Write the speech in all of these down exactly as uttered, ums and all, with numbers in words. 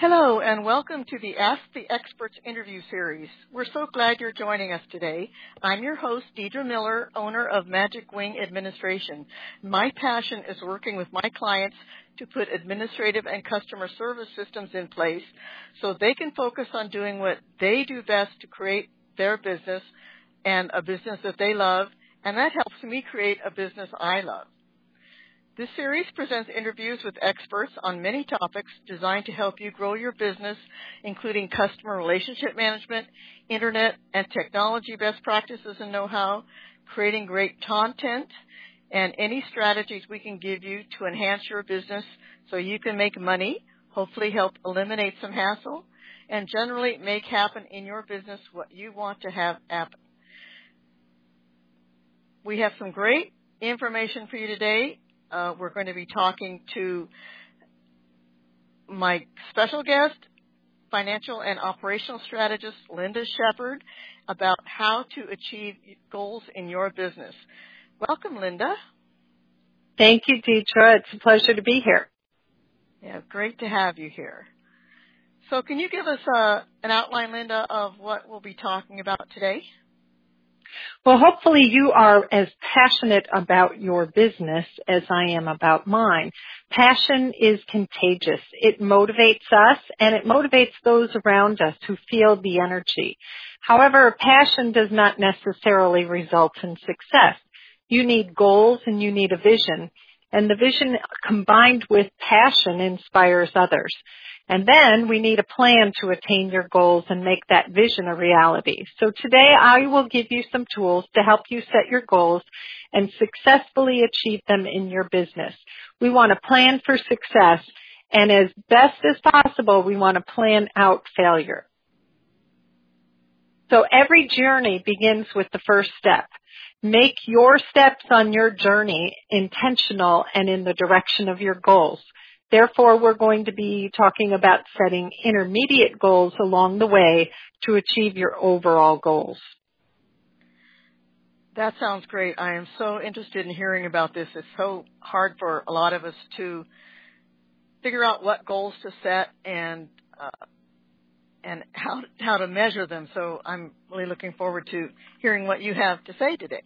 Hello, and welcome to the Ask the Experts interview series. We're so glad you're joining us today. I'm your host, Deidre Miller, owner of Magic Wing Administration. My passion is working with my clients to put administrative and customer service systems in place so they can focus on doing what they do best to create their business and a business that they love, and that helps me create a business I love. This series presents interviews with experts on many topics designed to help you grow your business, including customer relationship management, internet and technology best practices and know-how, creating great content, and any strategies we can give you to enhance your business so you can make money, hopefully help eliminate some hassle, and generally make happen in your business what you want to have happen. We have some great information for you today. Uh, we're going to be talking to my special guest, financial and operational strategist, Linda Shepard, about how to achieve goals in your business. Welcome, Linda. Thank you, Deidre. It's a pleasure to be here. Yeah, great to have you here. So can you give us uh, an outline, Linda, of what we'll be talking about today? Well, hopefully you are as passionate about your business as I am about mine. Passion is contagious. It motivates us and it motivates those around us who feel the energy. However, passion does not necessarily result in success. You need goals and you need a vision. And the vision combined with passion inspires others. And then we need a plan to attain your goals and make that vision a reality. So today I will give you some tools to help you set your goals and successfully achieve them in your business. We want to plan for success, and as best as possible, we want to plan out failure. So every journey begins with the first step. Make your steps on your journey intentional and in the direction of your goals. Therefore, we're going to be talking about setting intermediate goals along the way to achieve your overall goals. That sounds great. I am so interested in hearing about this. It's so hard for a lot of us to figure out what goals to set and uh, and how how to measure them. So I'm really looking forward to hearing what you have to say today.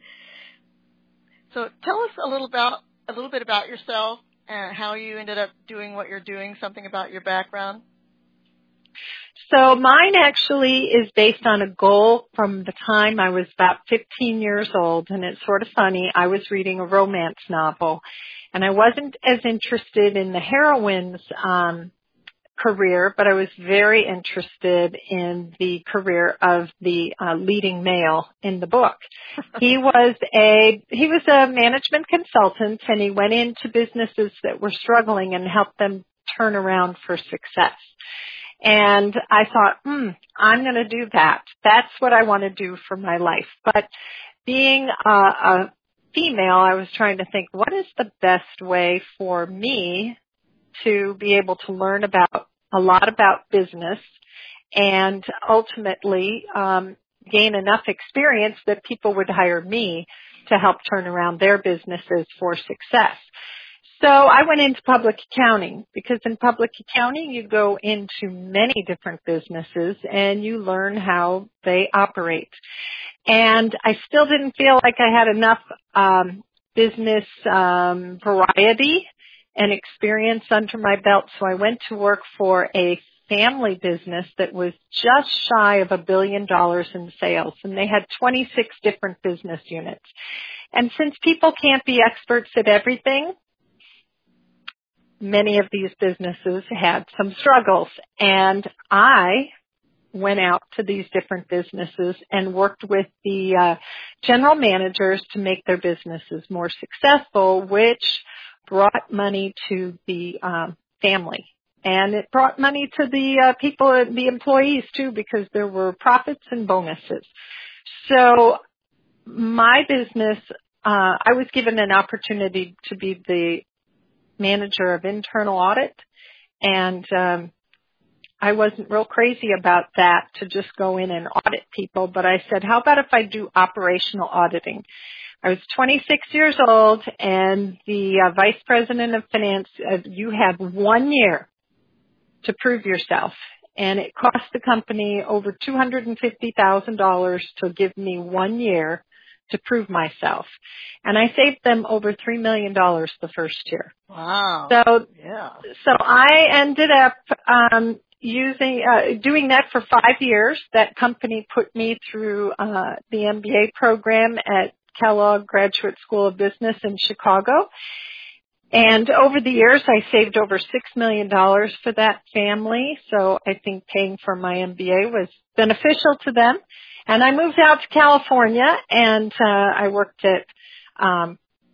So tell us a little about a little bit about yourself. Uh, how you ended up doing what you're doing, something about your background? So mine actually is based on a goal from the time I was about fifteen years old, and it's sort of funny. I was reading a romance novel, and I wasn't as interested in the heroine's um, career, but I was very interested in the career of the uh, leading male in the book. He was a he was a management consultant, and he went into businesses that were struggling and helped them turn around for success. And I thought, hmm, I'm going to do that. That's what I want to do for my life. But being a, a female, I was trying to think, what is the best way for me to be able to learn about a lot about business and ultimately um, gain enough experience that people would hire me to help turn around their businesses for success. So I went into public accounting because in public accounting you go into many different businesses and you learn how they operate. And I still didn't feel like I had enough um, business um, variety and experience under my belt, so I went to work for a family business that was just shy of a billion dollars in sales, and they had twenty-six different business units. And since people can't be experts at everything, many of these businesses had some struggles, and I went out to these different businesses and worked with the uh, general managers to make their businesses more successful, which brought money to the um, family. And it brought money to the uh, people, the employees too, because there were profits and bonuses. So my business, uh, I was given an opportunity to be the manager of internal audit, and um, I wasn't real crazy about that to just go in and audit people, but I said, how about if I do operational auditing? I was twenty-six years old, and the uh, vice president of finance, uh, you have one year to prove yourself. And it cost the company over two hundred fifty thousand dollars to give me one year to prove myself. And I saved them over three million dollars the first year. Wow. So, yeah. so I ended up, um, using, uh, doing that for five years. That company put me through, uh, the M B A program at Kellogg Graduate School of Business in Chicago. And over the years, I saved over six million dollars for that family. So I think paying for my M B A was beneficial to them. And I moved out to California, and uh, I worked at um,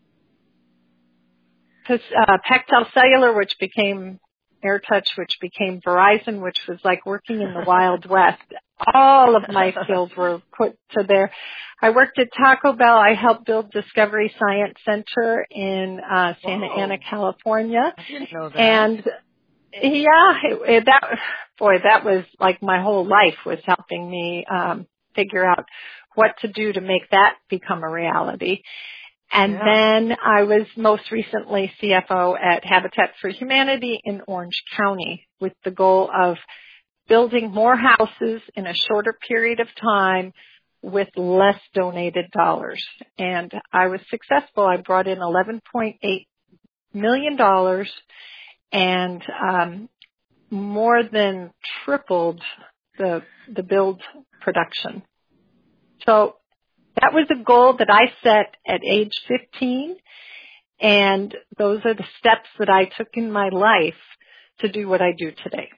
uh, Pactel Cellular, which became AirTouch, which became Verizon, which was like working in the Wild West. All of my skills were put to there. I worked at Taco Bell. I helped build Discovery Science Center in uh, Santa Whoa. Ana, California. I didn't know that. And yeah, it, it, that boy, that was like my whole life was helping me um, figure out what to do to make that become a reality. And yeah. then I was most recently C F O at Habitat for Humanity in Orange County with the goal of building more houses in a shorter period of time with less donated dollars. And I was successful. I brought in eleven point eight million dollars and um, more than tripled the the build production. So that was a goal that I set at age fifteen, and those are the steps that I took in my life to do what I do today.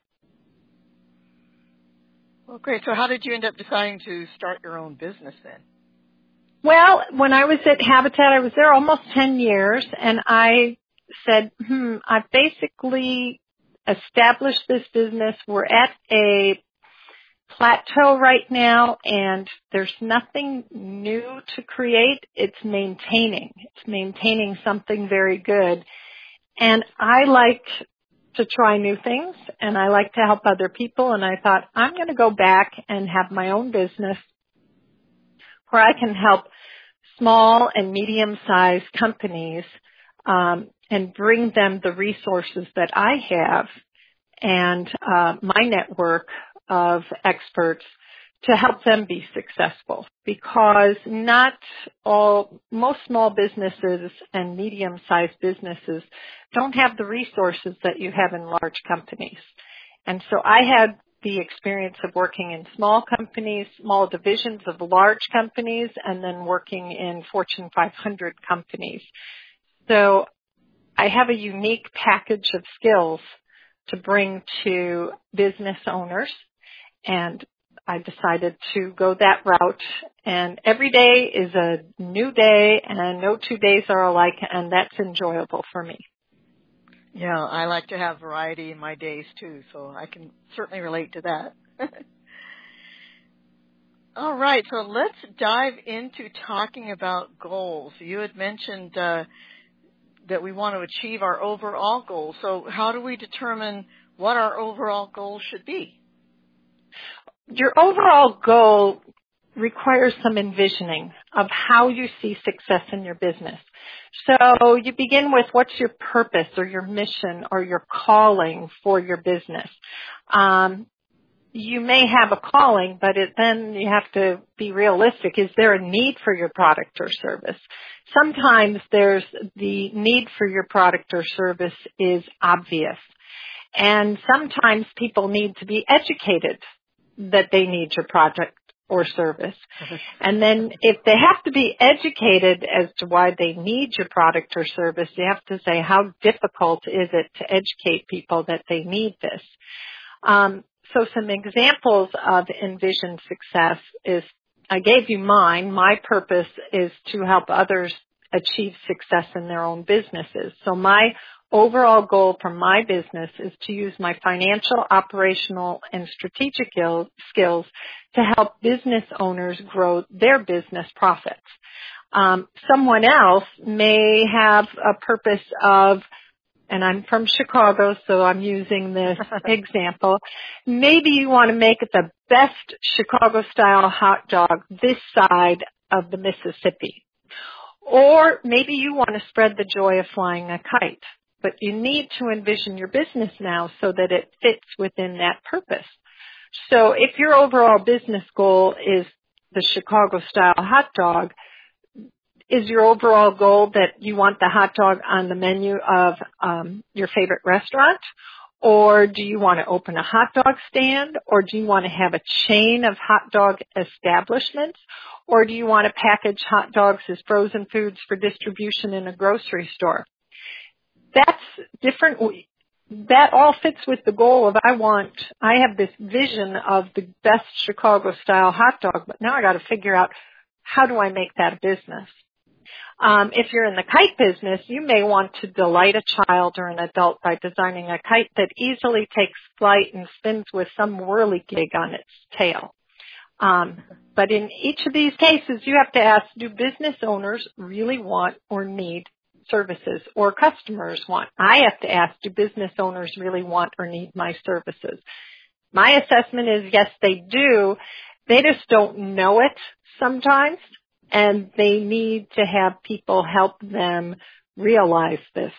Well, great. So how did you end up deciding to start your own business then? Well, when I was at Habitat, I was there almost ten years, and I said, hmm, I basically established this business. We're at a plateau right now, and there's nothing new to create. It's maintaining. It's maintaining something very good. And I like to try new things, and I like to help other people, and I thought, I'm going to go back and have my own business where I can help small and medium-sized companies um, and bring them the resources that I have and uh, my network of experts to help them be successful, because not all, most small businesses and medium-sized businesses don't have the resources that you have in large companies. And so I had the experience of working in small companies, small divisions of large companies, and then working in Fortune five hundred companies. So I have a unique package of skills to bring to business owners, and I decided to go that route. And every day is a new day, and no two days are alike, and that's enjoyable for me. Yeah, I like to have variety in my days too, so I can certainly relate to that. All right, so let's dive into talking about goals. You had mentioned uh, that we want to achieve our overall goals. So how do we determine what our overall goals should be? Your overall goal requires some envisioning of how you see success in your business. So you begin with what's your purpose or your mission or your calling for your business. Um, you may have a calling, but it, then you have to be realistic. Is there a need for your product or service? Sometimes there's the need for your product or service is obvious. And sometimes people need to be educated that they need your product or service. And then if they have to be educated as to why they need your product or service, you have to say, how difficult is it to educate people that they need this? Um, so some examples of envisioned success is, I gave you mine. My purpose is to help others achieve success in their own businesses. So my overall goal for my business is to use my financial, operational, and strategic skills to help business owners grow their business profits. Um, someone else may have a purpose of, and I'm from Chicago, so I'm using this example, maybe you want to make the best Chicago-style hot dog this side of the Mississippi. Or maybe you want to spread the joy of flying a kite. but you need to envision your business now so that it fits within that purpose. So if your overall business goal is the Chicago-style hot dog, is your overall goal that you want the hot dog on the menu of um, your favorite restaurant? Or do you want to open a hot dog stand? Or do you want to have a chain of hot dog establishments? Or do you want to package hot dogs as frozen foods for distribution in a grocery store? That's different. That all fits with the goal of I want, I have this vision of the best Chicago style hot dog, but now I got to figure out how do I make that a business? Um, if you're in the kite business, you may want to delight a child or an adult by designing a kite that easily takes flight and spins with some whirligig on its tail. Um, but in each of these cases, you have to ask, do business owners really want or need services, or customers want? I have to ask, do business owners really want or need my services? My assessment is yes, they do. They just don't know it sometimes, and they need to have people help them realize this.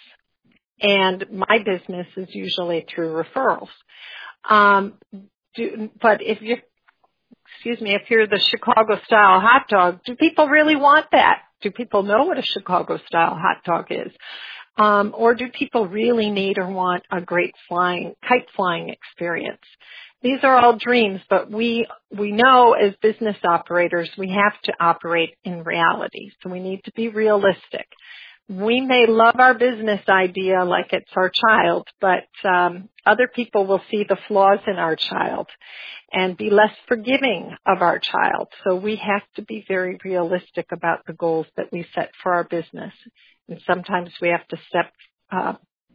And my business is usually through referrals. Um, do, but if you, excuse me, if you're the Chicago-style hot dog, do people really want that? Do people know what a Chicago-style hot dog is? Um, or do people really need or want a great flying, kite flying experience? These are all dreams, but we, we know as business operators we have to operate in reality. So we need to be realistic. We may love our business idea like it's our child, but um, other people will see the flaws in our child and be less forgiving of our child. So we have to be very realistic about the goals that we set for our business. And sometimes we have to step, uh,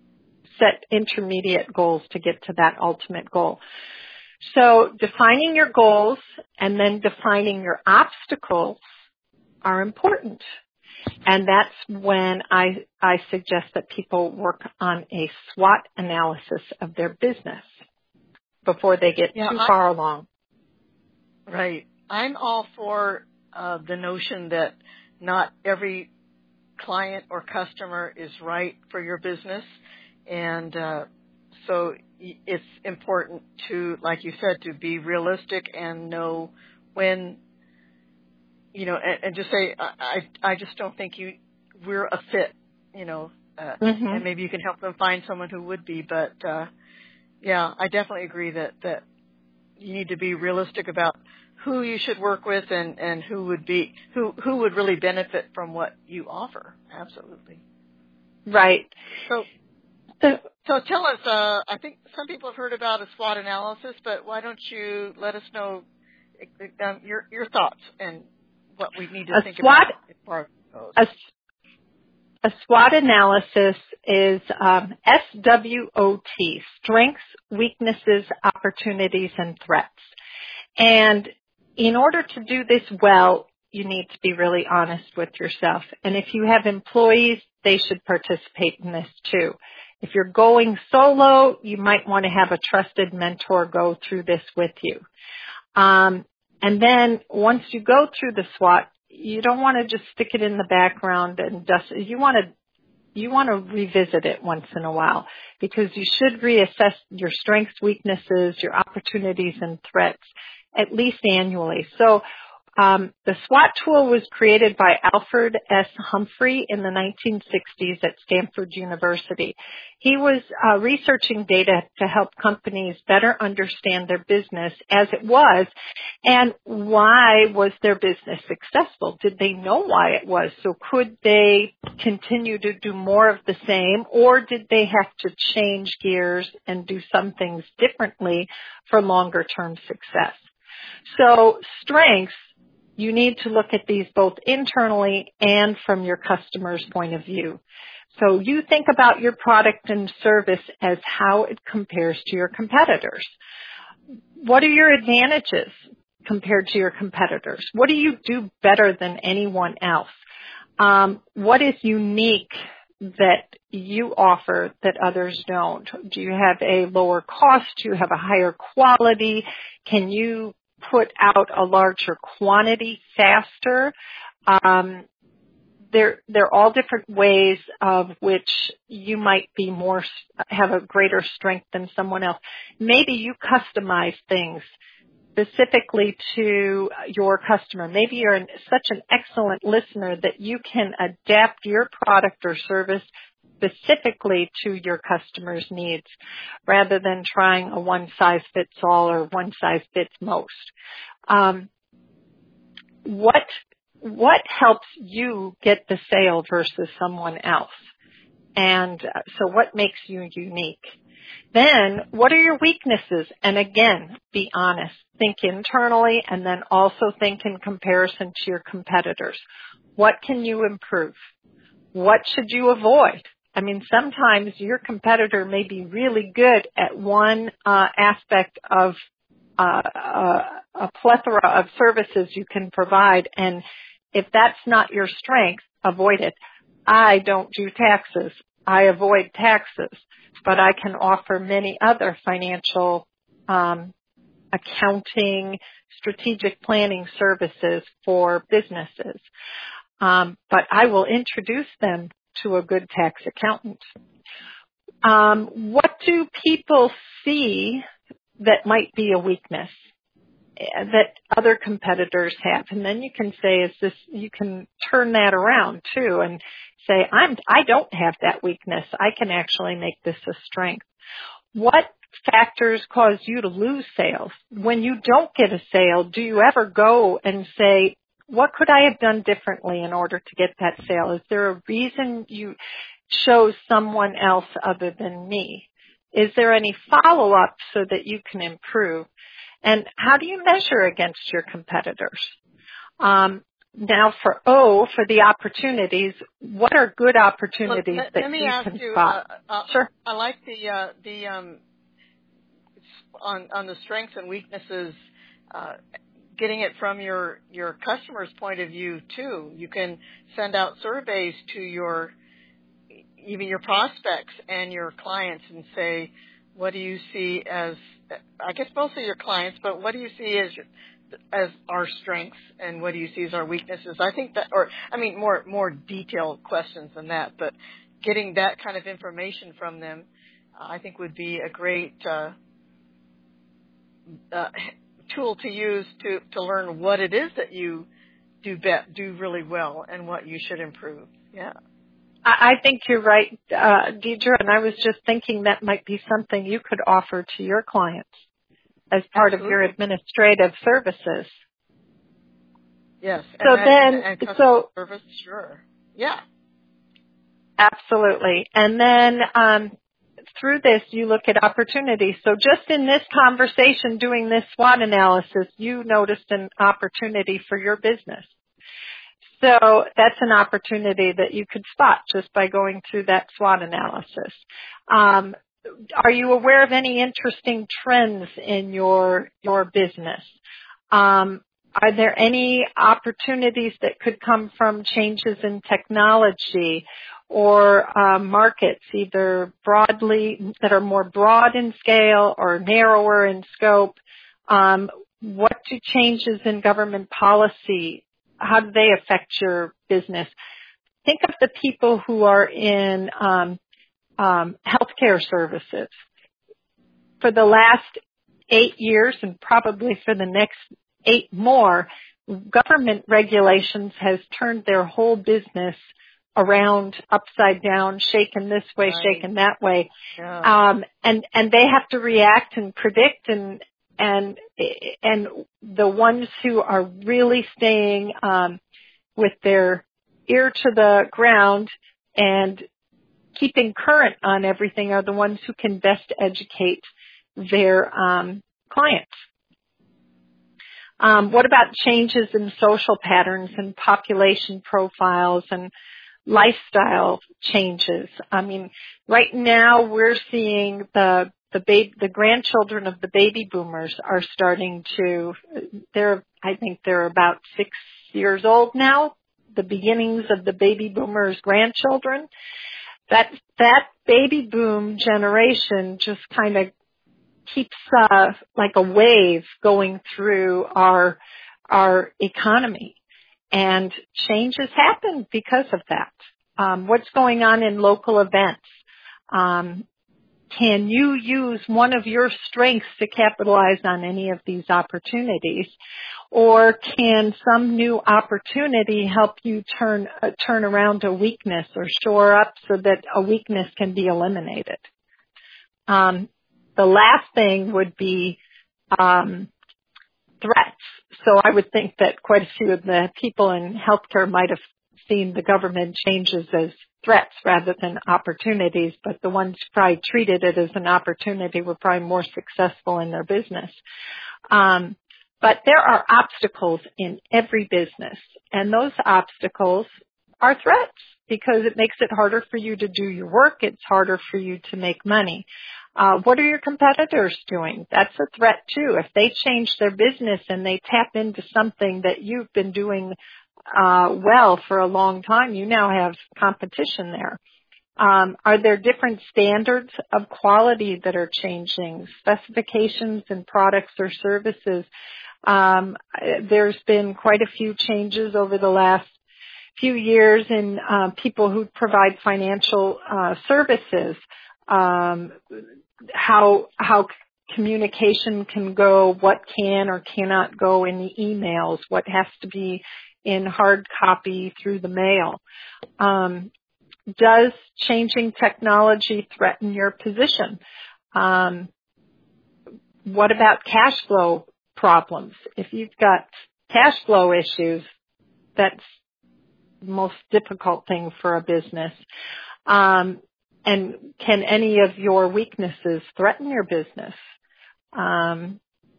set intermediate goals to get to that ultimate goal. So defining your goals and then defining your obstacles are important. And that's when I, I suggest that people work on a SWOT analysis of their business before they get yeah, too I, far along. Right. I'm all for uh, the notion that not every client or customer is right for your business. And uh, so it's important to, like you said, to be realistic and know when, you know, and, and just say, I, I just don't think you, we're a fit, you know, uh, mm-hmm. and maybe you can help them find someone who would be. But, uh, yeah, I definitely agree that, that you need to be realistic about who you should work with and, and who would be, who, who would really benefit from what you offer. Absolutely. Right. So, so, so tell us, uh, I think some people have heard about a SWOT analysis, but why don't you let us know um, your, your thoughts and what we need to a think SWOT, about. A, a SWOT analysis is um, S W O T, strengths, weaknesses, opportunities, and threats. And in order to do this well, you need to be really honest with yourself. And if you have employees, they should participate in this too. If you're going solo, you might want to have a trusted mentor go through this with you. Um, and then once you go through the SWOT, you don't want to just stick it in the background and dust it. You want to you want to revisit it once in a while, because you should reassess your strengths, weaknesses, your opportunities, and threats at least annually. So um, the SWOT tool was created by Alfred S. Humphrey in the nineteen sixties at Stanford University. He was uh, researching data to help companies better understand their business as it was, and why was their business successful? Did they know why it was? So could they continue to do more of the same, or did they have to change gears and do some things differently for longer term success? So strengths, you need to look at these both internally and from your customer's point of view. So you think about your product and service as how it compares to your competitors. What are your advantages compared to your competitors? What do you do better than anyone else? Um, what is unique that you offer that others don't? Do you have a lower cost? Do you have a higher quality? Can you put out a larger quantity faster? Um, they're, they're all different ways of which you might be more, have a greater strength than someone else. Maybe you customize things specifically to your customer. Maybe you're an, such an excellent listener that you can adapt your product or service specifically to your customer's needs rather than trying a one-size-fits-all or one-size-fits-most. Um, what what helps you get the sale versus someone else? And uh, so what makes you unique? Then what are your weaknesses? And again, be honest. Think internally and then also think in comparison to your competitors. What can you improve? What should you avoid? I mean, sometimes your competitor may be really good at one uh, aspect of uh, uh, a plethora of services you can provide, and if that's not your strength, avoid it. I don't do taxes. I avoid taxes, but I can offer many other financial um, accounting, strategic planning services for businesses. Um, but I will introduce them to a good tax accountant. Um, what do people see that might be a weakness that other competitors have? And then you can say, is this, you can turn that around too and say, I'm, I don't have that weakness. I can actually make this a strength. What factors cause you to lose sales? When you don't get a sale, do you ever go and say, what could I have done differently in order to get that sale? Is there a reason you chose someone else other than me? Is there any follow-up so that you can improve? And how do you measure against your competitors? Um, now for O, for the opportunities, what are good opportunities well, let, that let me you ask can you, spot? Uh, uh, sure. I like the, uh, the um, on, on the strengths and weaknesses, uh, getting it from your, your customer's point of view too. You can send out surveys to your, even your prospects and your clients and say, what do you see as, I guess mostly your clients, but what do you see as your, as our strengths and what do you see as our weaknesses? I think that, or I mean more, more detailed questions than that, but getting that kind of information from them, uh, I think would be a great, uh, uh, tool to use to, to learn what it is that you do bet, do really well and what you should improve. Yeah. I think you're right, uh, Deidre, and I was just thinking that might be something you could offer to your clients as part Absolutely. of your administrative services. Yes. So and that, then, and customer so service, sure. Yeah. Absolutely. And then um, through this, you look at opportunities. So just in this conversation, doing this SWOT analysis, you noticed an opportunity for your business. So that's an opportunity that you could spot just by going through that SWOT analysis. Um, are you aware of any interesting trends in your your business? Um, are there any opportunities that could come from changes in technology or uh, markets, either broadly that are more broad in scale or narrower in scope? Um, what do changes in government policy, how do they affect your business? Think of the people who are in um, um, healthcare services. For the last eight years and probably for the next eight more, government regulations has turned their whole business around, upside down, shaken this way, Right. shaken that way. Yeah. Um, and, and they have to react and predict and, and, and the ones who are really staying, um, with their ear to the ground and keeping current on everything are the ones who can best educate their, um, clients. Um, what about changes in social patterns and population profiles and lifestyle changes? I mean, right now we're seeing the the baby, the grandchildren of the baby boomers are starting to. They're, I think they're about six years old now. The beginnings of the baby boomers' grandchildren. That that baby boom generation just kind of keeps uh, like a wave going through our our economy. And changes happen because of that. Um, what's going on in local events? Um, can you use one of your strengths to capitalize on any of these opportunities? Or can some new opportunity help you turn uh, turn around a weakness or shore up so that a weakness can be eliminated? Um, the last thing would be um, threats. So I would think that quite a few of the people in healthcare might have seen the government changes as threats rather than opportunities, but the ones who probably treated it as an opportunity were probably more successful in their business. Um, but there are obstacles in every business, and those obstacles are threats because it makes it harder for you to do your work. It's harder for you to make money. Uh, what are your competitors doing? That's a threat too. If they change their business and they tap into something that you've been doing uh, well for a long time, you now have competition there. Um, are there different standards of quality that are changing, specifications in products or services? Um, there's been quite a few changes over the last few years in uh, people who provide financial uh, services. Um, how how communication can go, what can or cannot go in the emails, what has to be in hard copy through the mail. Um, does changing technology threaten your position? Um, what about cash flow problems? If you've got cash flow issues, that's the most difficult thing for a business. Um, and can any of your weaknesses threaten your business? Um,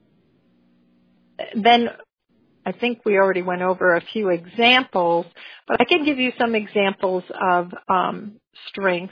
then I think we already went over a few examples, but I can give you some examples of um, strengths.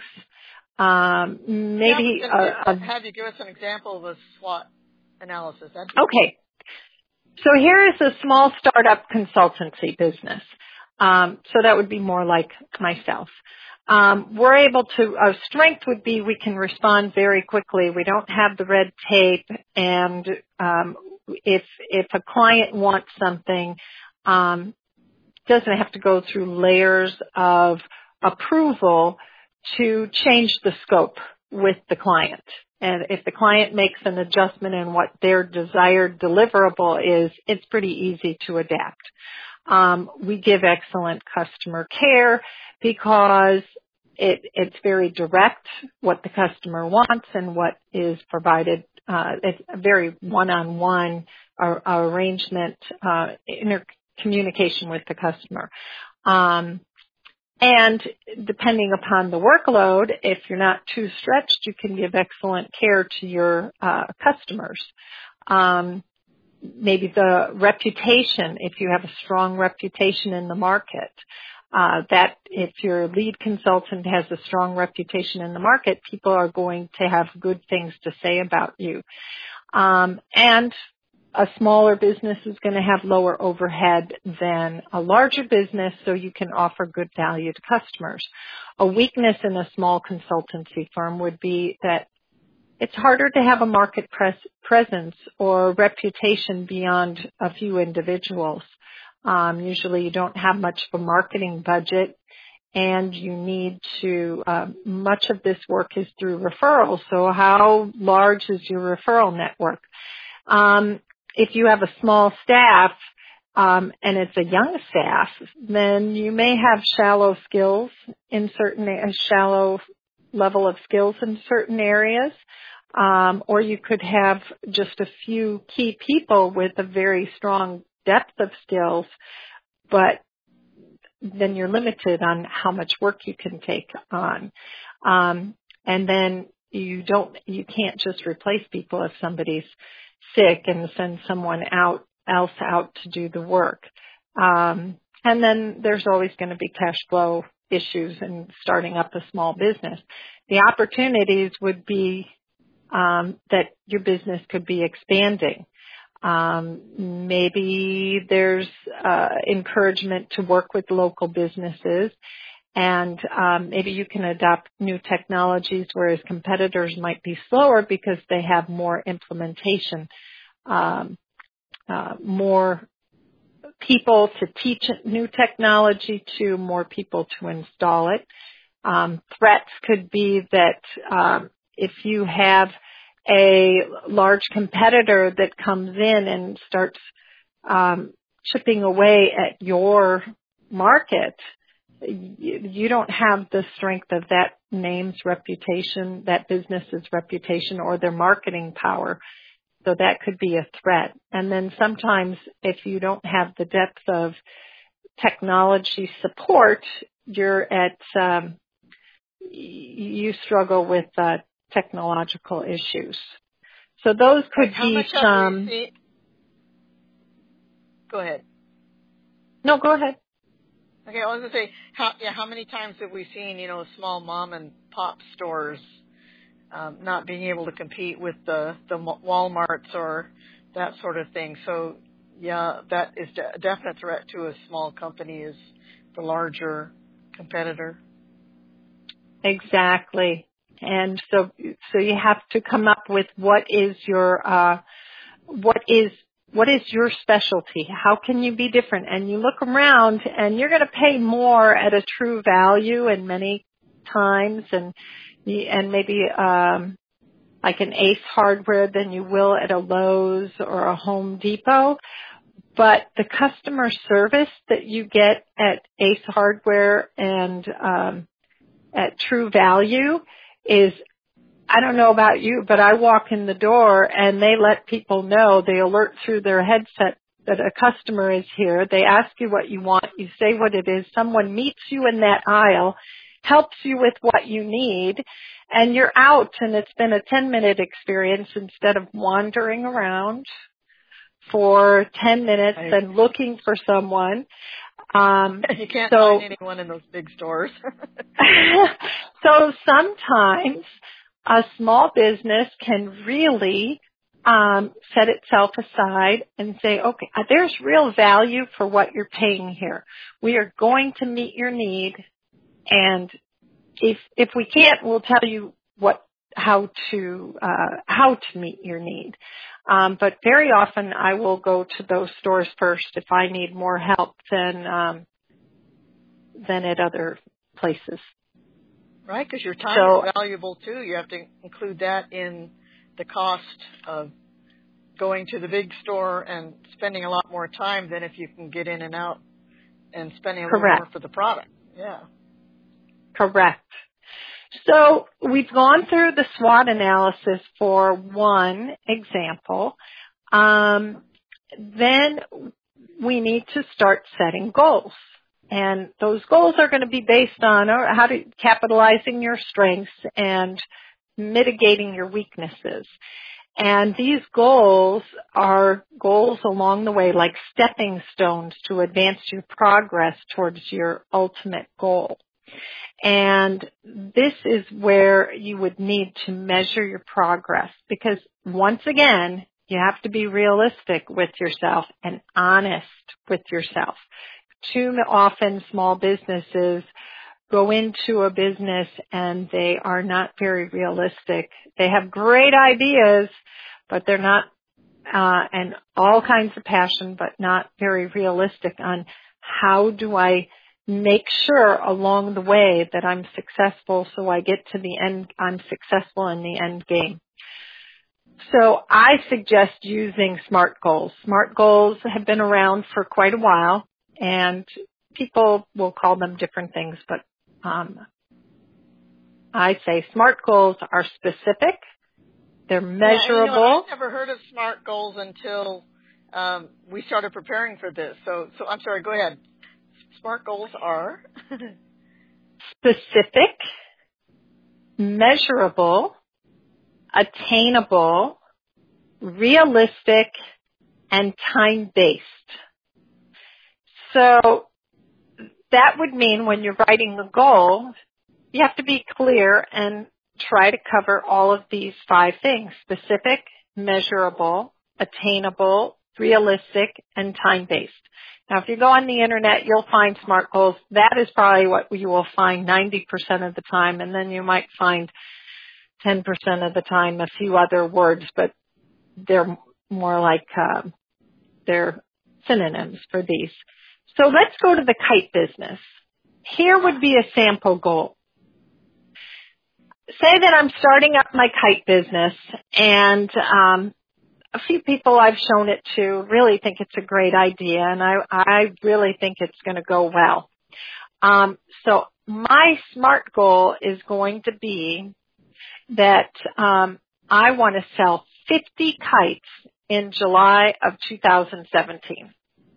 Um, maybe yeah, uh, have you give us an example of a SWOT analysis? Okay. So here is a small startup consultancy business. Um, so that would be more like myself. Um, we're able to, our strength would be we can respond very quickly. We don't have the red tape, and um, if if a client wants something, um, doesn't have to go through layers of approval to change the scope with the client. And if the client makes an adjustment in what their desired deliverable is, it's pretty easy to adapt. Um, we give excellent customer care because it, it's very direct what the customer wants and what is provided. Uh, it's a very one-on-one uh, arrangement, uh, intercommunication with the customer. Um, and depending upon the workload, if you're not too stretched, you can give excellent care to your uh, customers. Um, maybe the reputation, if you have a strong reputation in the market, uh, that if your lead consultant has a strong reputation in the market, people are going to have good things to say about you. Um, and a smaller business is going to have lower overhead than a larger business, so you can offer good value to customers. A weakness in a small consultancy firm would be that it's harder to have a market pres- presence or reputation beyond a few individuals. Um, usually you don't have much of a marketing budget, and you need to, uh, much of this work is through referrals. So how large is your referral network? Um, if you have a small staff, um, and it's a young staff, then you may have shallow skills in certain, a shallow level of skills in certain areas. Um, or you could have just a few key people with a very strong depth of skills, but then you're limited on how much work you can take on. Um, and then you don't, you can't just replace people if somebody's sick and send someone out else out to do the work. Um, and then there's always going to be cash flow issues in starting up a small business. The opportunities would be um, that your business could be expanding. Um, maybe there's uh, encouragement to work with local businesses, and um, maybe you can adopt new technologies, whereas competitors might be slower because they have more implementation, um, uh, more people to teach new technology to, more people to install it. Um, threats could be that um, if you have a large competitor that comes in and starts um, chipping away at your market, you, you don't have the strength of that name's reputation, that business's reputation, or their marketing power. So that could be a threat. And then sometimes if you don't have the depth of technology support, you're at, um, you struggle with uh, technological issues. So those could How be much have some. we seen? Go ahead. No, go ahead. Okay, I was going to say, how, yeah, how many times have we seen, you know, small mom and pop stores um, not being able to compete with the, the Walmarts or that sort of thing? So, yeah, that is a definite threat to a small company, is the larger competitor. Exactly. And so, so you have to come up with what is your, uh, what is, what is your specialty? How can you be different? And you look around and you're going to pay more at a true value and many times and, and maybe, um, like an Ace Hardware than you will at a Lowe's or a Home Depot. But the customer service that you get at Ace Hardware and, um, at True Value is, I don't know about you, but I walk in the door and they let people know, they alert through their headset that a customer is here. They ask you what you want. You say what it is. Someone meets you in that aisle, helps you with what you need, and you're out, and it's been a ten minute experience instead of wandering around for ten minutes and looking for someone. Um, you can't so, find anyone in those big stores. So sometimes a small business can really um, set itself aside and say, okay, there's real value for what you're paying here. We are going to meet your need, and if if we can't, we'll tell you what how to uh, how to meet your need. Um, but very often I will go to those stores first if I need more help than um, than at other places. Right, because your time So, is valuable too. You have to include that in the cost of going to the big store and spending a lot more time than if you can get in and out and spending a little correct. more for the product. Yeah. Correct. So we've gone through the SWOT analysis for one example. Um, then we need to start setting goals. And those goals are going to be based on how to capitalizing your strengths and mitigating your weaknesses. And these goals are goals along the way, like stepping stones to advance your progress towards your ultimate goal. And this is where you would need to measure your progress, because once again, you have to be realistic with yourself and honest with yourself. Too often small businesses go into a business and they are not very realistic. They have great ideas, but they're not, uh, and all kinds of passion, but not very realistic on how do I make sure along the way that I'm successful so I get to the end, I'm successful in the end game. So I suggest using SMART goals. SMART goals have been around for quite a while, and people will call them different things, but um, I say SMART goals are specific, they're measurable. Yeah, you know, I've never heard of SMART goals until um, we started preparing for this. So, so I'm sorry, go ahead. SMART goals are specific, measurable, attainable, realistic, and time-based. So that would mean when you're writing the goal, you have to be clear and try to cover all of these five things: specific, measurable, attainable, realistic, and time-based. Now, if you go on the internet, you'll find SMART goals. That is probably what you will find ninety percent of the time, and then you might find ten percent of the time a few other words, but they're more like uh, they're synonyms for these. So let's go to the kite business. Here would be a sample goal. Say that I'm starting up my kite business, and um, a few people I've shown it to really think it's a great idea, and I, I really think it's going to go well. Um, so my SMART goal is going to be that um, I want to sell fifty kites in July of two thousand seventeen.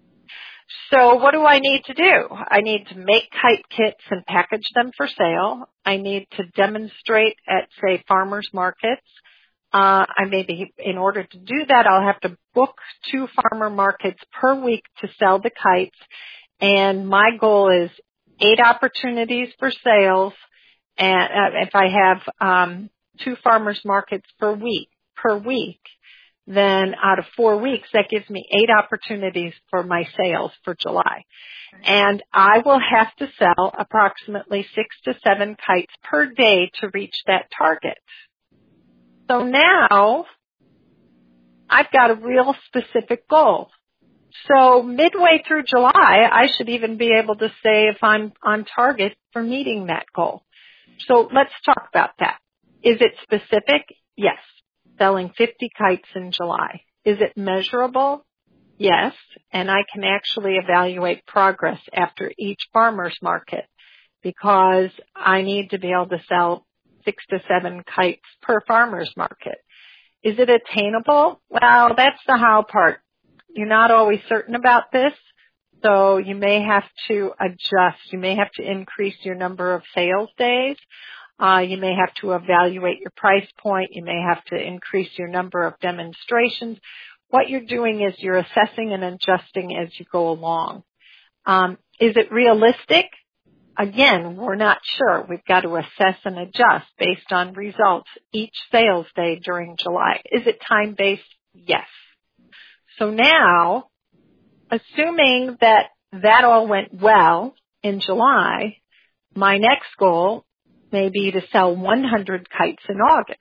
So what do I need to do? I need to make kite kits and package them for sale. I need to demonstrate at, say, farmers markets. Uh, I maybe, in order to do that, I'll have to book two farmer markets per week to sell the kites. And my goal is eight opportunities for sales. And uh, if I have um, two farmers markets per week, per week, then out of four weeks, that gives me eight opportunities for my sales for July. And I will have to sell approximately six to seven kites per day to reach that target. So now I've got a real specific goal. So midway through July, I should even be able to say if I'm on target for meeting that goal. So let's talk about that. Is it specific? Yes. Selling fifty kites in July. Is it measurable? Yes. And I can actually evaluate progress after each farmer's market because I need to be able to sell six to seven kites per farmer's market. Is it attainable? Well, that's the how part. You're not always certain about this, so you may have to adjust. You may have to increase your number of sales days. Uh, you may have to evaluate your price point. You may have to increase your number of demonstrations. What you're doing is you're assessing and adjusting as you go along. Um, is it realistic? Again, we're not sure. We've got to assess and adjust based on results each sales day during July. Is it time-based? Yes. So now, assuming that that all went well in July, my next goal may be to sell one hundred kites in August.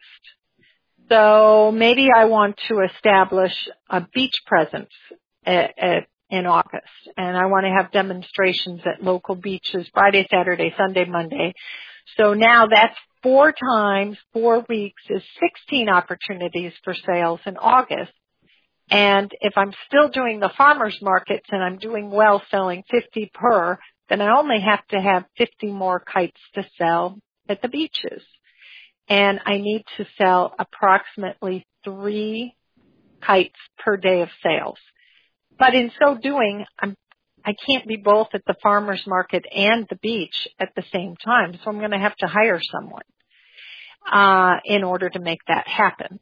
So maybe I want to establish a beach presence at, at, in August, and I want to have demonstrations at local beaches Friday, Saturday, Sunday, Monday. So now that's four times four weeks is sixteen opportunities for sales in August. And if I'm still doing the farmers markets and I'm doing well selling fifty per, then I only have to have fifty more kites to sell at the beaches. And I need to sell approximately three kites per day of sales. But in so doing, I'm, I can't be both at the farmer's market and the beach at the same time. So I'm going to have to hire someone uh, in order to make that happen.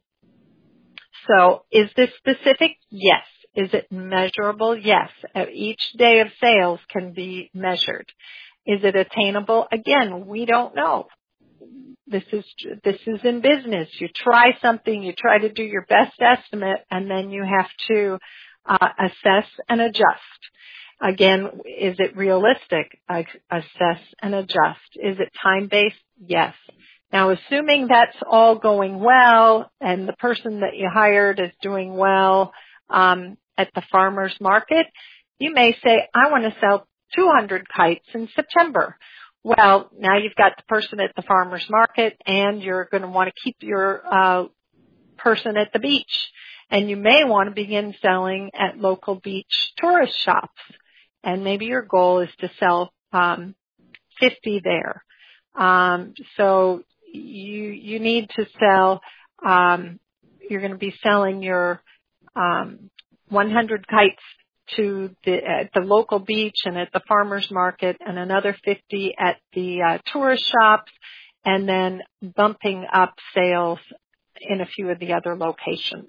So is this specific? Yes. Is it measurable? Yes. Each day of sales can be measured. Is it attainable? Again, we don't know. This is, this is in business. You try something, you try to do your best estimate, and then you have to uh, assess and adjust. Again, is it realistic? I assess and adjust. Is it time-based? Yes. Now, assuming that's all going well and the person that you hired is doing well um, at the farmer's market, you may say, I want to sell two hundred kites in September. Well, now you've got the person at the farmer's market and you're going to want to keep your uh, person at the beach. And you may want to begin selling at local beach tourist shops. And maybe your goal is to sell um, fifty there. Um, so you you need to sell, um, you're going to be selling your um, one hundred kites to the at the local beach and at the farmer's market, and another fifty at the uh, tourist shops, and then bumping up sales in a few of the other locations.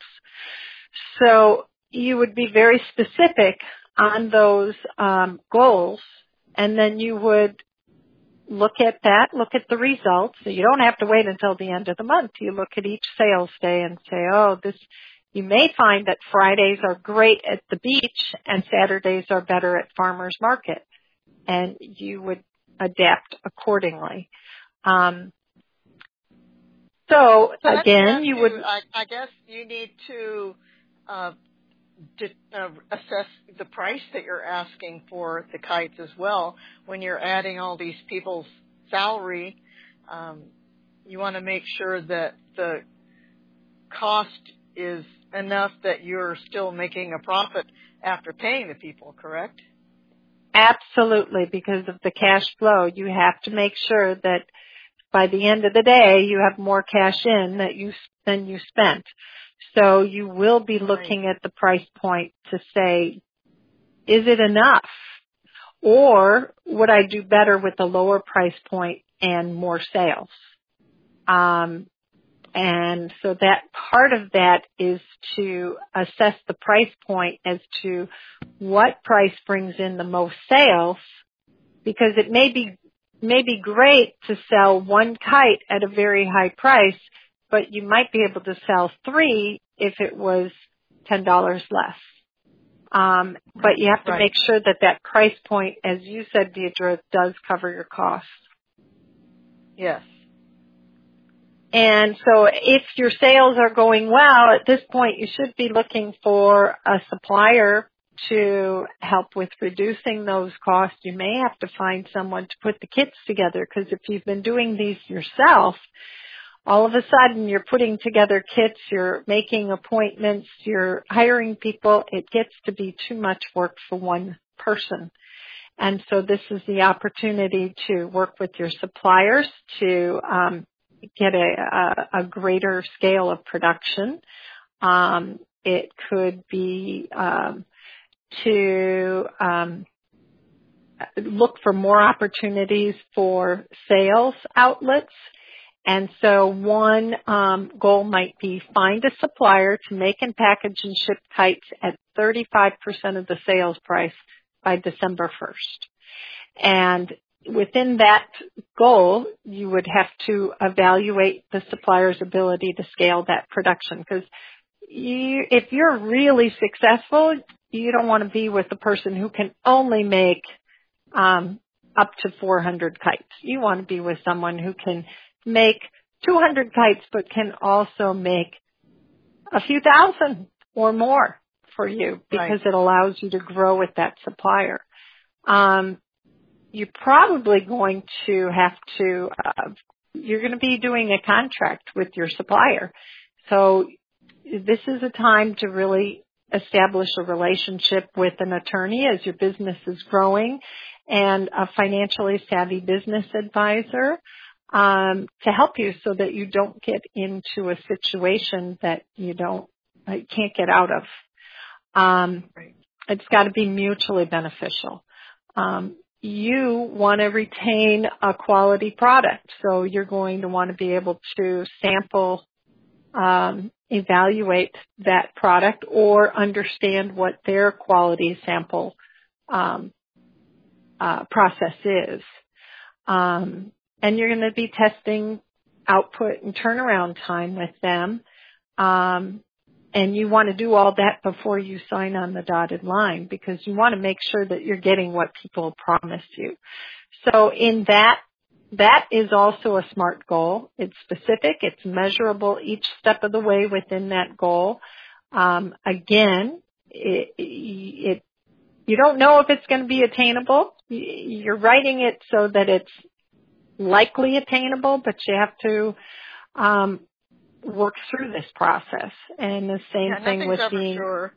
So you would be very specific on those um, goals, and then you would look at that, look at the results. So you don't have to wait until the end of the month. You look at each sales day and say, oh, this. You may find that Fridays are great at the beach and Saturdays are better at farmers market, and you would adapt accordingly. Um, so, so again, you you, would. I, I guess you need to uh, to uh, assess the price that you're asking for the kites as well. When you're adding all these people's salary, um, you want to make sure that the cost is enough that you're still making a profit after paying the people, correct? Absolutely, because of the cash flow. You have to make sure that by the end of the day, you have more cash in that you than you spent. So you will be looking Right. at the price point to say, is it enough? Or would I do better with a lower price point and more sales? Um, and so that part of that is to assess the price point as to what price brings in the most sales, because it may be may be great to sell one kite at a very high price, but you might be able to sell three if it was ten dollars less. Um, but you have to Right. make sure that that price point, as you said, Deidre, does cover your costs. Yes. And so if your sales are going well, at this point you should be looking for a supplier to help with reducing those costs. You may have to find someone to put the kits together, because if you've been doing these yourself, all of a sudden you're putting together kits, you're making appointments, you're hiring people. It gets to be too much work for one person. And so this is the opportunity to work with your suppliers to um, get a, a, a greater scale of production. Um, it could be um, to um, look for more opportunities for sales outlets. And so one um, goal might be find a supplier to make and package and ship kites at thirty-five percent of the sales price by December first. And within that goal, you would have to evaluate the supplier's ability to scale that production, because you, if you're really successful, you don't want to be with the person who can only make um, up to four hundred kites. You want to be with someone who can make two hundred kites, but can also make a few thousand or more for you, because Right. it allows you to grow with that supplier. Um, you're probably going to have to, uh, you're going to be doing a contract with your supplier. So this is a time to really establish a relationship with an attorney as your business is growing, and a financially savvy business advisor um, to help you so that you don't get into a situation that you don't, uh, can't get out of. Um, Right. it's got to be mutually beneficial. Um, you want to retain a quality product, so you're going to want to be able to sample, um, evaluate that product, or understand what their quality sample um, uh, process is. Um, and you're going to be testing output and turnaround time with them. Um, and you want to do all that before you sign on the dotted line, because you want to make sure that you're getting what people promised you. So in that, that is also a SMART goal. It's specific, it's measurable each step of the way within that goal. Um, again, it, it, you don't know if it's going to be attainable. You're writing it so that it's likely attainable, but you have to um, work through this process. And the same Yeah, thing nothing's with ever being sure.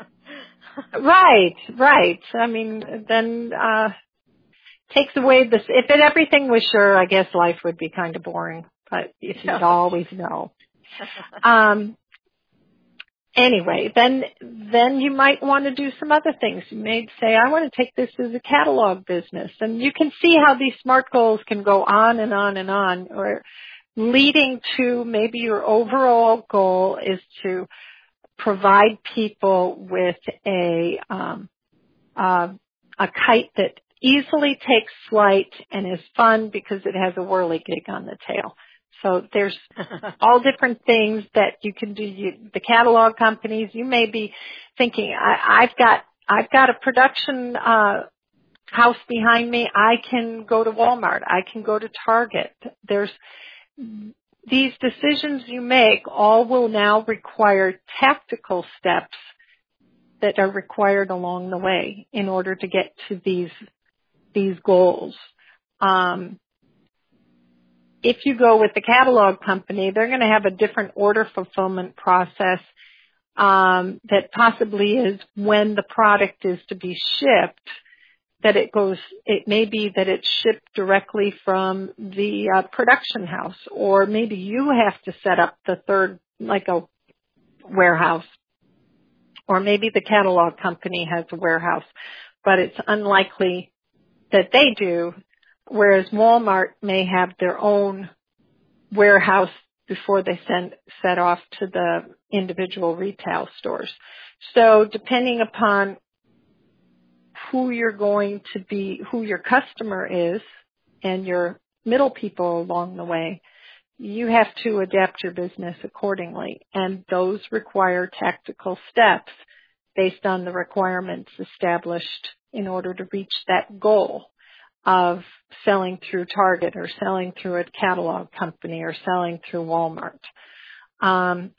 right, right. I mean, then uh, takes away this. If it, everything was sure, I guess life would be kind of boring. But if Yeah. you'd always know. Um, anyway, then then you might want to do some other things. You may say, I want to take this as a catalog business. And you can see how these SMART goals can go on and on and on, or leading to maybe your overall goal is to provide people with a um, uh, a kite that easily takes flight and is fun because it has a whirligig on the tail. So there's all different things that you can do. You, the catalog companies, you may be thinking, I, I've got I've got a production uh, house behind me. I can go to Walmart. I can go to Target. There's these decisions you make all will now require tactical steps that are required along the way in order to get to these these goals. Um, if you go with the catalog company, they're going to have a different order fulfillment process um, that possibly is when the product is to be shipped, that it goes, it may be that it's shipped directly from the uh, production house, or maybe you have to set up the third, like a warehouse, or maybe the catalog company has a warehouse, but it's unlikely that they do, whereas Walmart may have their own warehouse before they send set off to the individual retail stores. So depending upon who you're going to be, who your customer is, and your middle people along the way, you have to adapt your business accordingly. And those require tactical steps based on the requirements established in order to reach that goal of selling through Target or selling through a catalog company or selling through Walmart. Um,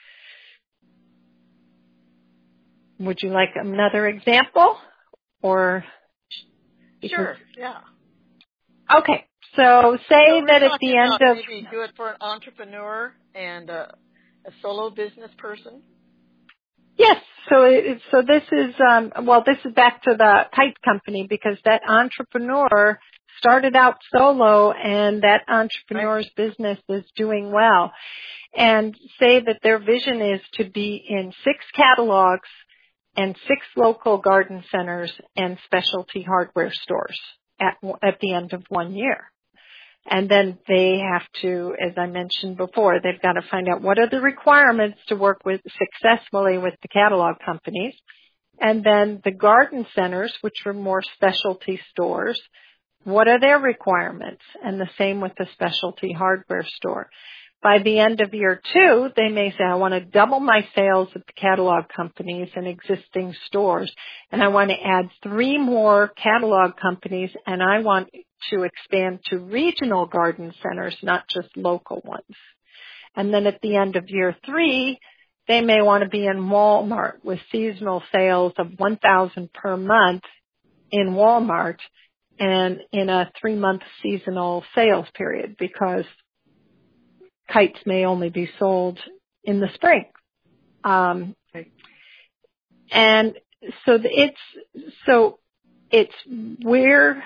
would you like another example? Or sure, yeah. Okay, so say so that at the end of maybe do it for an entrepreneur and a, a solo business person. Yes, so it, so this is um, well, this is back to the kite company, because that entrepreneur started out solo, and that entrepreneur's right. business is doing well. And say that their vision is to be in six catalogs and six local garden centers and specialty hardware stores at, at the end of one year. And then they have to, as I mentioned before, they've got to find out what are the requirements to work with successfully with the catalog companies. And then the garden centers, which are more specialty stores, what are their requirements? And the same with the specialty hardware store. By the end of year two, they may say, I want to double my sales at the catalog companies and existing stores, and I want to add three more catalog companies, and I want to expand to regional garden centers, not just local ones. And then at the end of year three, they may want to be in Walmart with seasonal sales of one thousand per month in Walmart and in a three-month seasonal sales period, because kites may only be sold in the spring. Um, and so it's, so it's where,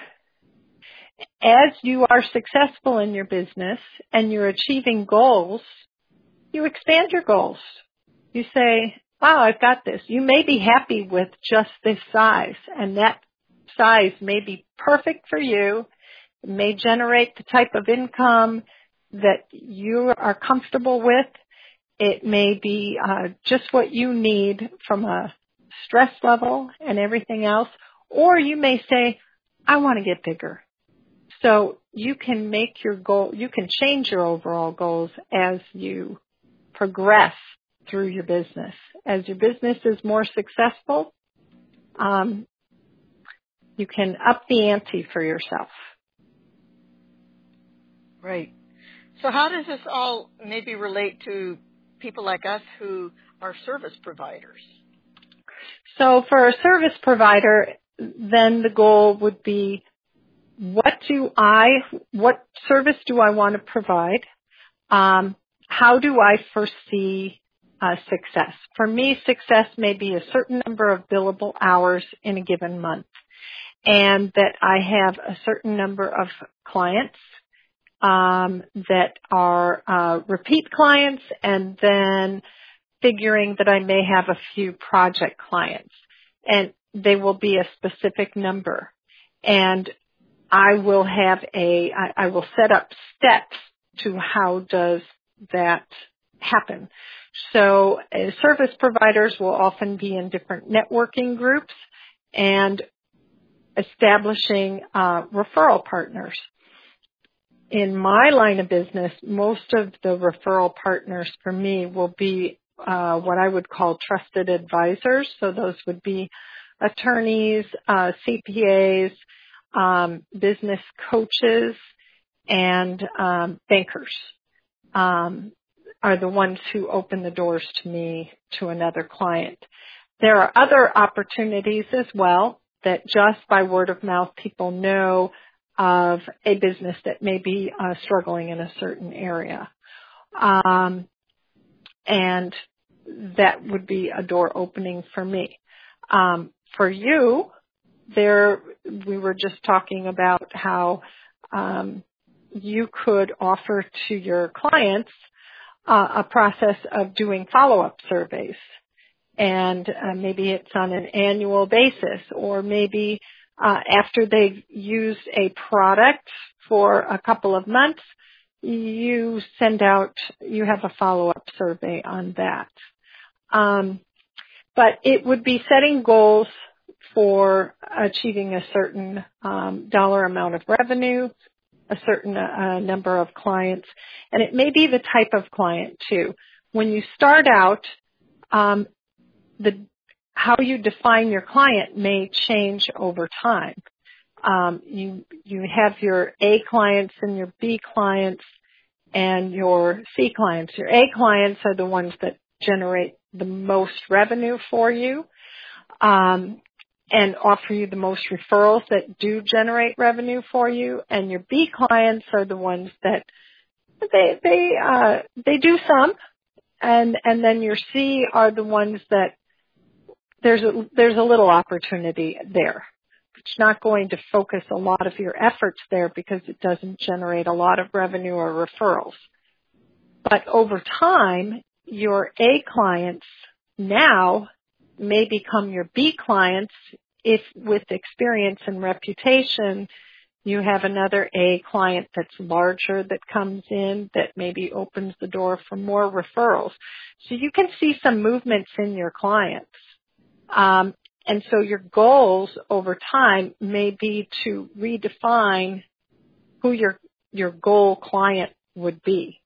as you are successful in your business and you're achieving goals, you expand your goals. You say, wow, I've got this. You may be happy with just this size, and that size may be perfect for you. It may generate the type of income that you are comfortable with. It may be uh, just what you need from a stress level and everything else. Or you may say, I want to get bigger. So you can make your goal, you can change your overall goals as you progress through your business. As your business is more successful, um, you can up the ante for yourself. Right. So how does this all maybe relate to people like us who are service providers? So for a service provider, then the goal would be, what do I, what service do I want to provide? Um, how do I foresee uh, success? For me, success may be a certain number of billable hours in a given month, and that I have a certain number of clients um, that are uh, repeat clients, and then figuring that I may have a few project clients, and they will be a specific number. And I will have a, I, I will set up steps to how does that happen. So uh, service providers will often be in different networking groups and establishing uh, referral partners. In my line of business, most of the referral partners for me will be uh, what I would call trusted advisors. So those would be attorneys, uh, C P As, um, business coaches, and um, bankers um, are the ones who open the doors to me to another client. there are other opportunities as well that just by word of mouth people know of a business that may be uh, struggling in a certain area. Um, and that would be a door opening for me. Um, for you, there, we were just talking about how um, you could offer to your clients uh, a process of doing follow-up surveys. And uh, maybe it's on an annual basis, or maybe uh, after they've used a product for a couple of months, you send out, you have a follow-up survey on that. Um, but it would be setting goals for achieving a certain um, dollar amount of revenue, a certain uh, number of clients, and it may be the type of client too. When you start out, um, the how you define your client may change over time. Um, you you have your A clients and your B clients and your C clients. Your A clients are the ones that generate the most revenue for you um, and offer you the most referrals that do generate revenue for you. And your B clients are the ones that they they uh, they do some, and and then your C are the ones that There's a, there's a little opportunity there. It's not going to focus a lot of your efforts there because it doesn't generate a lot of revenue or referrals. But over time, your A clients now may become your B clients if with experience and reputation you have another A client that's larger that comes in that maybe opens the door for more referrals. So you can see some movements in your clients. Um, and so your goals over time may be to redefine who your your goal client would be.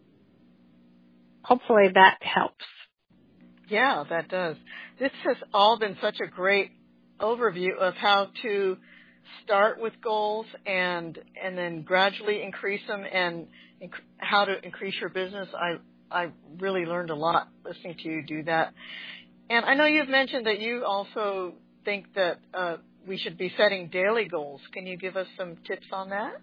Hopefully that helps. Yeah, that does. This has all been such a great overview of how to start with goals and and then gradually increase them, and inc- how to increase your business. I I really learned a lot listening to you do that. And I know you've mentioned that you also think that uh, we should be setting daily goals. Can you give us some tips on that?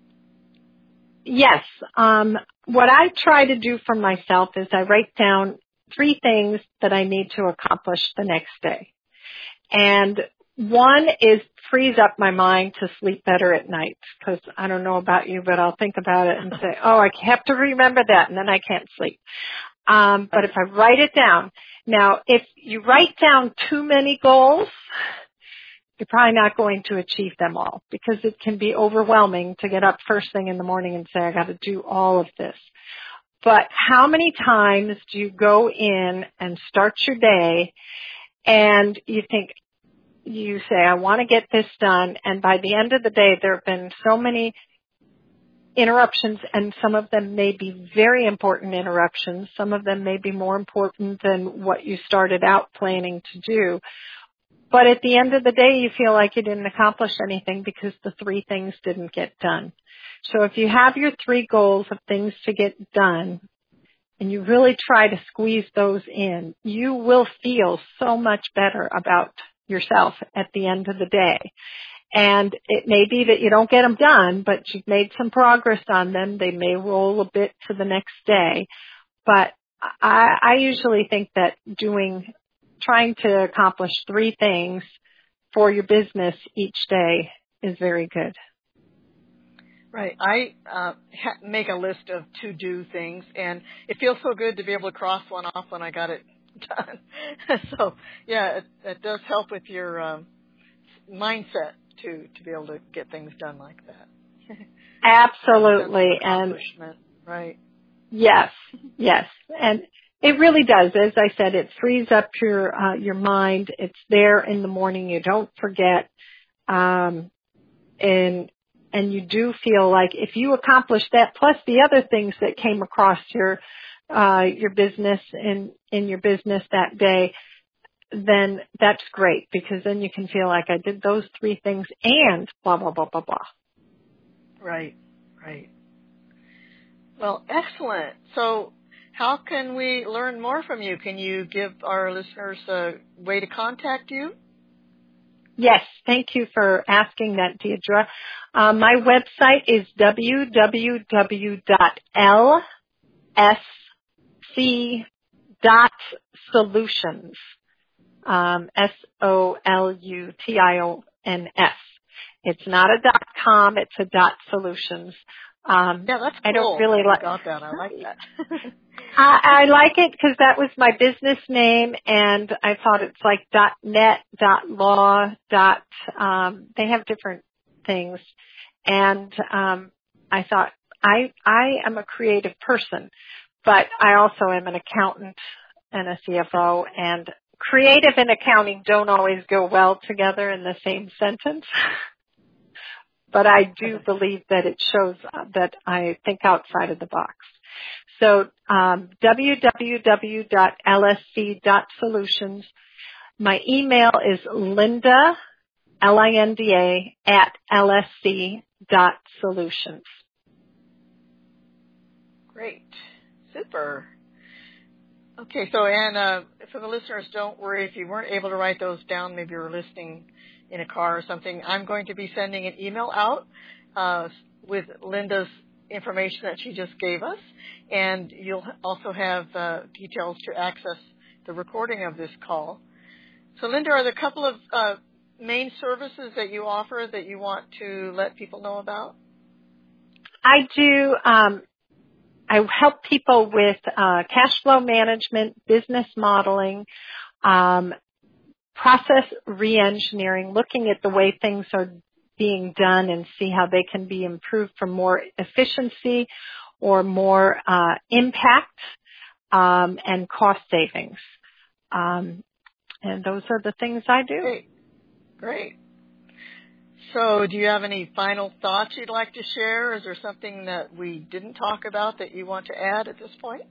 Yes. Um, what I try to do for myself is I write down three things that I need to accomplish the next day. And one is frees up my mind to sleep better at night, because I don't know about you, but I'll think about it and say, oh, I have to remember that, and then I can't sleep. Um, but if I write it down, now if you write down too many goals, you're probably not going to achieve them all, because it can be overwhelming to get up first thing in the morning and say, I got to do all of this. But how many times do you go in and start your day and you think, you say, I want to get this done, and by the end of the day there have been so many interruptions, and some of them may be very important interruptions. Some of them may be more important than what you started out planning to do. But at the end of the day, you feel like you didn't accomplish anything because the three things didn't get done. So if you have your three goals of things to get done, and you really try to squeeze those in, you will feel so much better about yourself at the end of the day. And it may be that you don't get them done, but you've made some progress on them. They may roll a bit to the next day. But I, I usually think that doing, trying to accomplish three things for your business each day is very good. Right. I uh, ha- make a list of to-do things, and it feels so good to be able to cross one off when I got it done. So, yeah, it, it does help with your um, mindset to to be able to get things done like that. Absolutely. And right. Yes, yes. And it really does. As I said, it frees up your uh, your mind. It's there in the morning. You don't forget. Um, and and you do feel like if you accomplish that, plus the other things that came across your uh, your business in in your business that day, then that's great, because then you can feel like I did those three things and blah, blah, blah, blah, blah. Right, right. Well, excellent. So how can we learn more from you? Can you give our listeners a way to contact you? Yes, thank you for asking that, Deidre. Uh, my website is w w w dot l s c dot solutions, um, S O L U T I O N S. It's not a dot com, it's a dot solutions. Um, yeah, that's cool. I don't really like got that. I like that. I, I like it because that was my business name, and I thought it's like .net, .law, dot, um, they have different things, and um, I thought I I am a creative person, but I also am an accountant and a C F O, and creative and accounting don't always go well together in the same sentence. But I do believe that it shows that I think outside of the box. So um, w w w dot l s c dot solutions. My email is Linda, L I N D A, at l s c dot solutions. Great. Super. Okay, so and uh, for the listeners, don't worry if you weren't able to write those down. Maybe you were listening in a car or something. I'm going to be sending an email out uh, with Linda's information that she just gave us, and you'll also have uh, details to access the recording of this call. So, Linda, are there a couple of uh, main services that you offer that you want to let people know about? I do. Um, I help people with uh, cash flow management, business modeling, um, process reengineering, looking at the way things are being done and see how they can be improved for more efficiency or more uh, impact um, and cost savings. Um, and those are the things I do. Great. Great. So do you have any final thoughts you'd like to share? Is there something that we didn't talk about that you want to add at this point?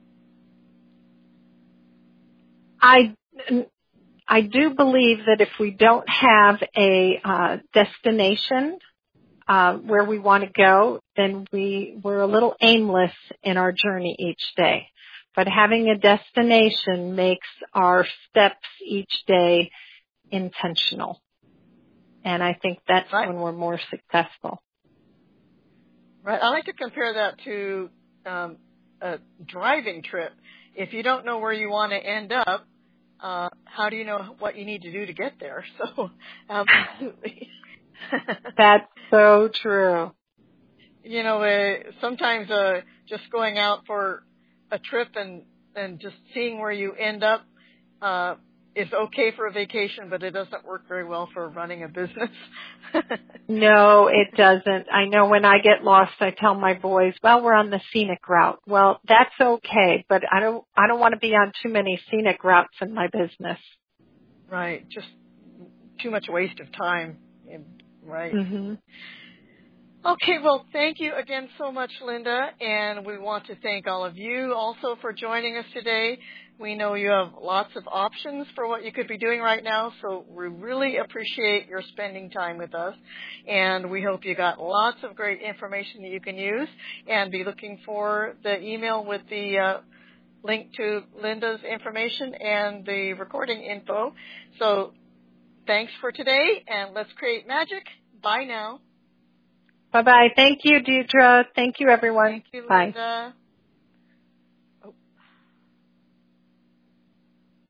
I I do believe that if we don't have a uh, destination uh, where we want to go, then we, we're a little aimless in our journey each day. But having a destination makes our steps each day intentional. And I think that's right. when we're more successful. Right. I like to compare that to um, a driving trip. If you don't know where you want to end up, Uh, how do you know what you need to do to get there? So, absolutely. That's so true. You know, uh, sometimes uh, just going out for a trip and, and just seeing where you end up uh, is okay for a vacation, but it doesn't work very well for running a business. No, it doesn't. I know when I get lost, I tell my boys, well, we're on the scenic route. Well, that's okay, but I don't, I don't want to be on too many scenic routes in my business. Right. Just too much waste of time. Right. Mm-hmm. Okay, well, thank you again so much, Linda, and we want to thank all of you also for joining us today. We know you have lots of options for what you could be doing right now, so we really appreciate your spending time with us, and we hope you got lots of great information that you can use, and be looking for the email with the uh, link to Linda's information and the recording info. So thanks for today, and let's create magic. Bye now. Bye-bye. Thank you, Deidre. Thank you, everyone. Thank you, Bye. Linda.